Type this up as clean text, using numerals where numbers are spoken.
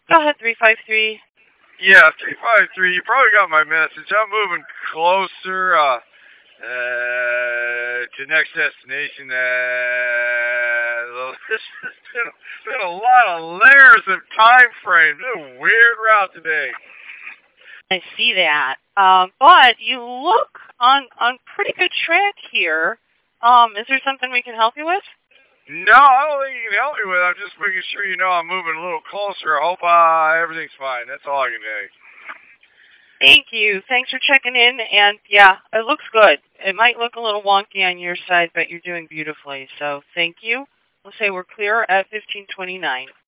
Go ahead, 353. Yeah, 353. You probably got my message. I'm moving closer to next destination. This has been a lot of layers of time frames. It's a weird route today. I see that. But you look on pretty good track here. Is there something we can help you with? No, I don't think you can help me with it. I'm just making sure you know I'm moving a little closer. I hope everything's fine. That's all I can say. Thank you. Thanks for checking in. And yeah, it looks good. It might look a little wonky on your side, but you're doing beautifully. So thank you. We'll say we're clear at 1529.